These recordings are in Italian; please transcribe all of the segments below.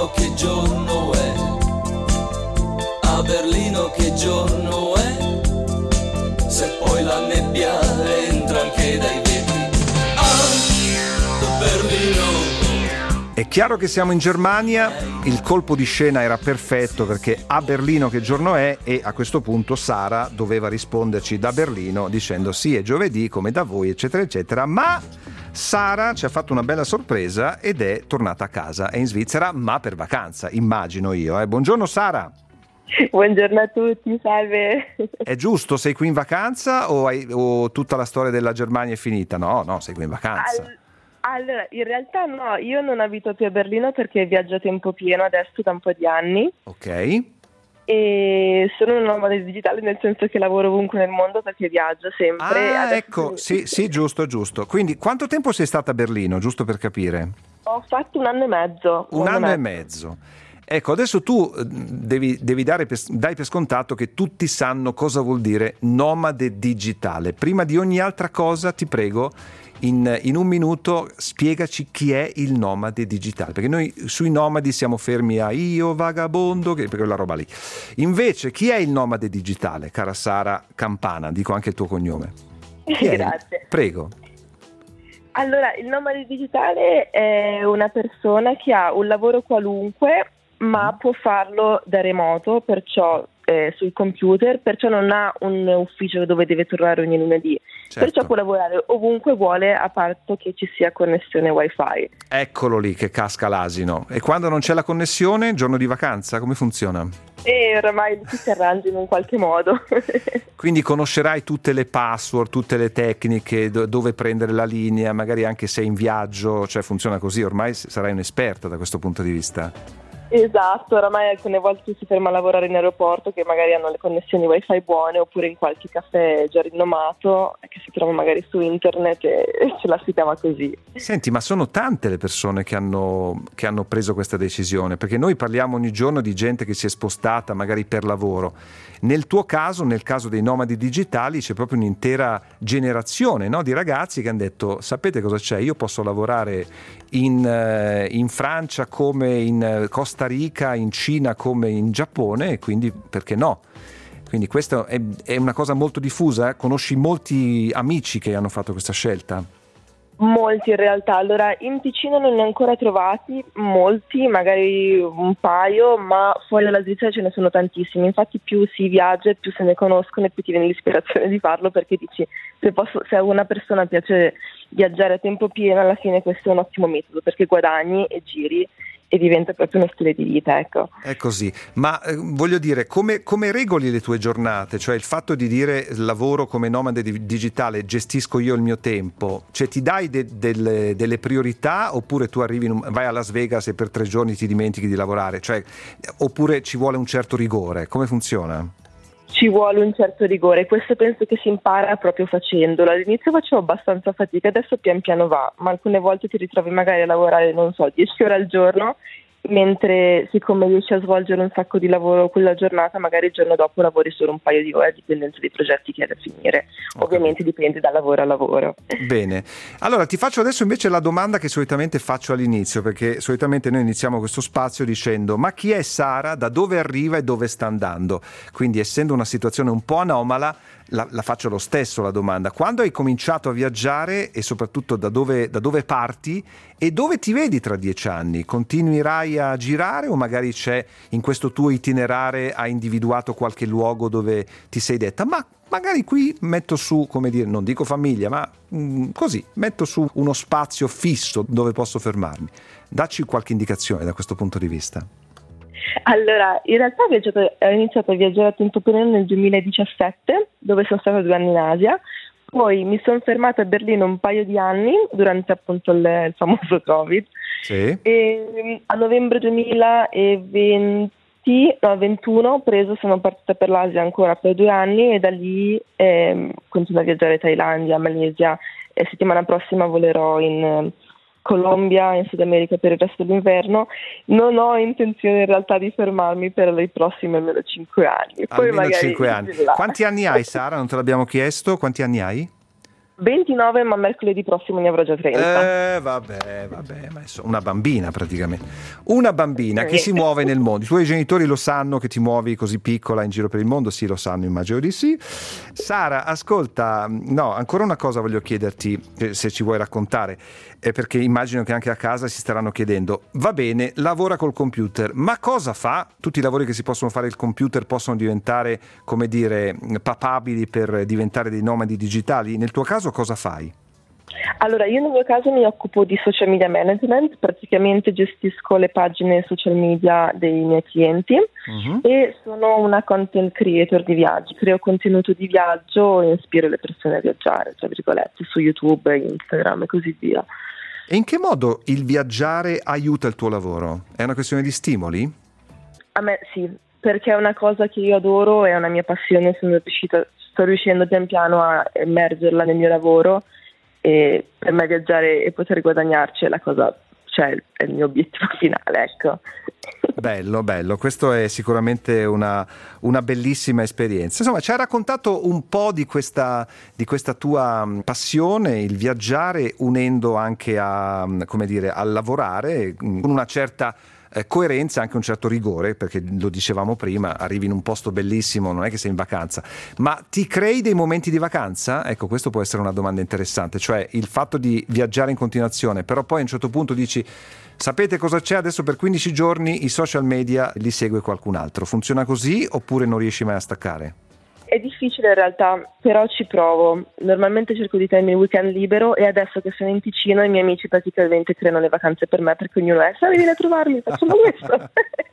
Berlino che giorno è? A Berlino che giorno è? Se poi la nebbia entra anche dai vetri. A Berlino. È chiaro che siamo in Germania, il colpo di scena era perfetto perché a Berlino che giorno è, e a questo punto Sara doveva risponderci da Berlino dicendo sì, è giovedì come da voi eccetera eccetera, ma Sara ci ha fatto una bella sorpresa ed è tornata a casa, è in Svizzera ma per vacanza, immagino io. Buongiorno Sara. Buongiorno a tutti, salve. È giusto, sei qui in vacanza o tutta la storia della Germania è finita? No, sei qui in vacanza. Allora, in realtà no, io non abito più a Berlino perché viaggio a tempo pieno adesso da un po' di anni. Ok. E sono una nomade digitale nel senso che lavoro ovunque nel mondo perché viaggio sempre. Ecco, sì, giusto. Quindi quanto tempo sei stata a Berlino, giusto per capire? Ho fatto 1 anno e mezzo. Un anno e mezzo. Ecco, adesso tu devi dai per scontato che tutti sanno cosa vuol dire nomade digitale. Prima di ogni altra cosa, ti prego, in un minuto spiegaci chi è il nomade digitale, perché noi sui nomadi siamo fermi a io vagabondo, per quella roba lì. Invece chi è il nomade digitale, cara Sara Campana? Dico anche il tuo cognome. Grazie. Prego. Allora, il nomade digitale è una persona che ha un lavoro qualunque ma può farlo da remoto, perciò sul computer, perciò non ha un ufficio dove deve tornare ogni lunedì. Certo. Perciò può lavorare ovunque vuole a patto che ci sia connessione wifi. Eccolo lì che casca l'asino. E quando non c'è la connessione, giorno di vacanza, come funziona? E oramai ci si arrangia in un qualche modo. Quindi conoscerai tutte le password, tutte le tecniche, dove prendere la linea, magari anche se in viaggio, cioè funziona così, ormai sarai un'esperta da questo punto di vista. Esatto, oramai alcune volte si ferma a lavorare in aeroporto che magari hanno le connessioni wifi buone, oppure in qualche caffè già rinomato che si trova magari su internet e ce la si cava così. Senti, ma sono tante le persone che hanno preso questa decisione, perché noi parliamo ogni giorno di gente che si è spostata magari per lavoro. Nel tuo caso, nel caso dei nomadi digitali, c'è proprio un'intera generazione, no, di ragazzi che hanno detto: sapete cosa c'è? Io posso lavorare in Francia come in Costa Rica, in Cina come in Giappone, e quindi perché no? Quindi questa è una cosa molto diffusa. Conosci molti amici che hanno fatto questa scelta? Molti in realtà. Allora, in Ticino non ne ho ancora trovati molti, magari un paio, ma fuori dalla Svizzera ce ne sono tantissimi. Infatti più si viaggia, più se ne conoscono e più ti viene l'ispirazione di farlo, perché dici se a una persona piace viaggiare a tempo pieno, alla fine questo è un ottimo metodo, perché guadagni e giri e diventa proprio uno stile di vita, ecco. È così, ma voglio dire, come regoli le tue giornate? Cioè il fatto di dire lavoro come nomade digitale, gestisco io il mio tempo, cioè ti dai delle priorità, oppure tu arrivi vai a Las Vegas e per 3 giorni ti dimentichi di lavorare, cioè, oppure ci vuole un certo rigore? Come funziona? Ci vuole un certo rigore, questo penso che si impara proprio facendolo. All'inizio facevo abbastanza fatica, adesso pian piano va, ma alcune volte ti ritrovi magari a lavorare, 10 ore al giorno, mentre siccome riesci a svolgere un sacco di lavoro quella giornata, magari il giorno dopo lavori solo un paio di ore, dipendendo dai progetti che hai da finire. Ovviamente dipende da lavoro a lavoro. Bene, allora ti faccio adesso invece la domanda che solitamente faccio all'inizio, perché solitamente noi iniziamo questo spazio dicendo: ma chi è Sara, da dove arriva e dove sta andando? Quindi, essendo una situazione un po' anomala, la faccio lo stesso la domanda: quando hai cominciato a viaggiare e soprattutto da dove parti e dove ti vedi tra 10 anni? Continuerai a girare o magari c'è in questo tuo itinerare, hai individuato qualche luogo dove ti sei detta: ma magari qui metto su, come dire, non dico famiglia, ma così metto su uno spazio fisso dove posso fermarmi? Dacci qualche indicazione da questo punto di vista. Allora, in realtà ho iniziato a viaggiare a tempo pieno nel 2017, dove sono stata 2 anni in Asia. Poi mi sono fermata a Berlino un paio di anni durante appunto il famoso Covid. Sì. E a novembre 2021 sono partita per l'Asia ancora per 2 anni e da lì continuo a viaggiare in Thailandia, Malesia, e settimana prossima volerò in Colombia, in Sud America per il resto dell'inverno. Non ho intenzione in realtà di fermarmi per i prossimi almeno 5 anni. Poi Almeno magari 5 anni. Quanti anni hai, Sara? Non te l'abbiamo chiesto. Quanti anni hai? 29, ma mercoledì prossimo ne avrò già 30. Vabbè, ma una bambina praticamente. Una bambina che si muove nel mondo. I tuoi genitori lo sanno che ti muovi così piccola in giro per il mondo? Sì, lo sanno, immagino di sì. Sara, ascolta, no, ancora una cosa voglio chiederti, se ci vuoi raccontare, perché immagino che anche a casa si staranno chiedendo, va bene, lavora col computer, ma cosa fa? Tutti i lavori che si possono fare al computer possono diventare, come dire, papabili per diventare dei nomadi digitali? Nel tuo caso cosa fai? Allora, io nel mio caso mi occupo di social media management, praticamente gestisco le pagine social media dei miei clienti e sono una content creator di viaggi, creo contenuto di viaggio e ispiro le persone a viaggiare, tra virgolette, su YouTube, Instagram e così via. E in che modo il viaggiare aiuta il tuo lavoro? È una questione di stimoli? A me sì, perché è una cosa che io adoro, è una mia passione, sto riuscendo pian piano a immergerla nel mio lavoro e per me viaggiare e poter guadagnarci è la cosa, cioè è il mio obiettivo finale, ecco. Bello, questo è sicuramente una bellissima esperienza. Insomma, ci hai raccontato un po' di questa tua passione, il viaggiare, unendo anche a lavorare con una certa coerenza, anche un certo rigore, perché lo dicevamo prima, arrivi in un posto bellissimo, non è che sei in vacanza, ma ti crei dei momenti di vacanza? Ecco, questo può essere una domanda interessante, cioè il fatto di viaggiare in continuazione, però poi a un certo punto dici, sapete cosa c'è adesso per 15 giorni, i social media li segue qualcun altro, funziona così oppure non riesci mai a staccare? È difficile in realtà, però ci provo. Normalmente cerco di tenermi il weekend libero e adesso che sono in Ticino i miei amici praticamente creano le vacanze per me, perché ognuno vieni a trovarmi, facciamo questo.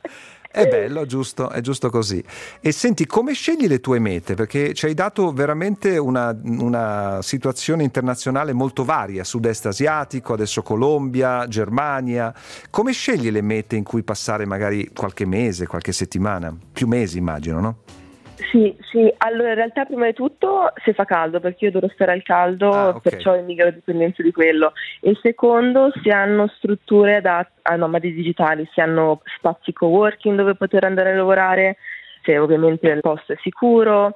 È bello, è giusto così. E senti, come scegli le tue mete? Perché ci hai dato veramente una situazione internazionale molto varia, sud-est asiatico, adesso Colombia, Germania. Come scegli le mete in cui passare magari qualche mese, qualche settimana? Più mesi immagino, no? Sì, allora in realtà prima di tutto se fa caldo, perché io devo stare al caldo, okay. Perciò emigro dipendenza di quello. E secondo, se hanno strutture adatte a nomadi digitali, se hanno spazi co-working dove poter andare a lavorare, se ovviamente il posto è sicuro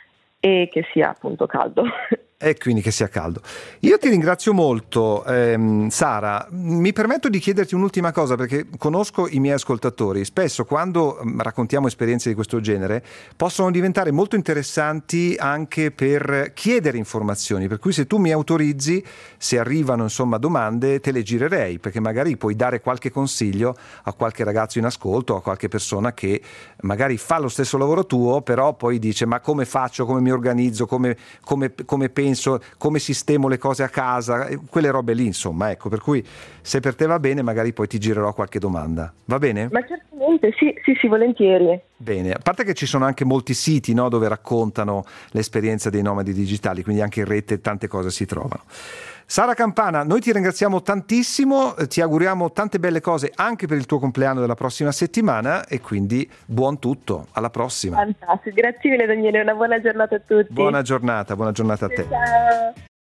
e che sia appunto caldo. E quindi che sia caldo. Io ti ringrazio molto, Sara. Mi permetto di chiederti un'ultima cosa, perché conosco i miei ascoltatori. Spesso quando raccontiamo esperienze di questo genere possono diventare molto interessanti anche per chiedere informazioni, per cui se tu mi autorizzi, se arrivano insomma domande, te le girerei, perché magari puoi dare qualche consiglio a qualche ragazzo in ascolto o a qualche persona che magari fa lo stesso lavoro tuo, però poi dice ma come faccio, come mi organizzo, come penso, come sistemo le cose a casa, quelle robe lì insomma, ecco, per cui se per te va bene magari poi ti girerò qualche domanda, va bene? Ma certamente, sì, volentieri. Bene, a parte che ci sono anche molti siti, no, dove raccontano l'esperienza dei nomadi digitali, quindi anche in rete tante cose si trovano. Sara Campana, noi ti ringraziamo tantissimo, ti auguriamo tante belle cose anche per il tuo compleanno della prossima settimana e quindi buon tutto, alla prossima. Fantastico, grazie mille Daniele, una buona giornata a tutti. Buona giornata a te. Ciao.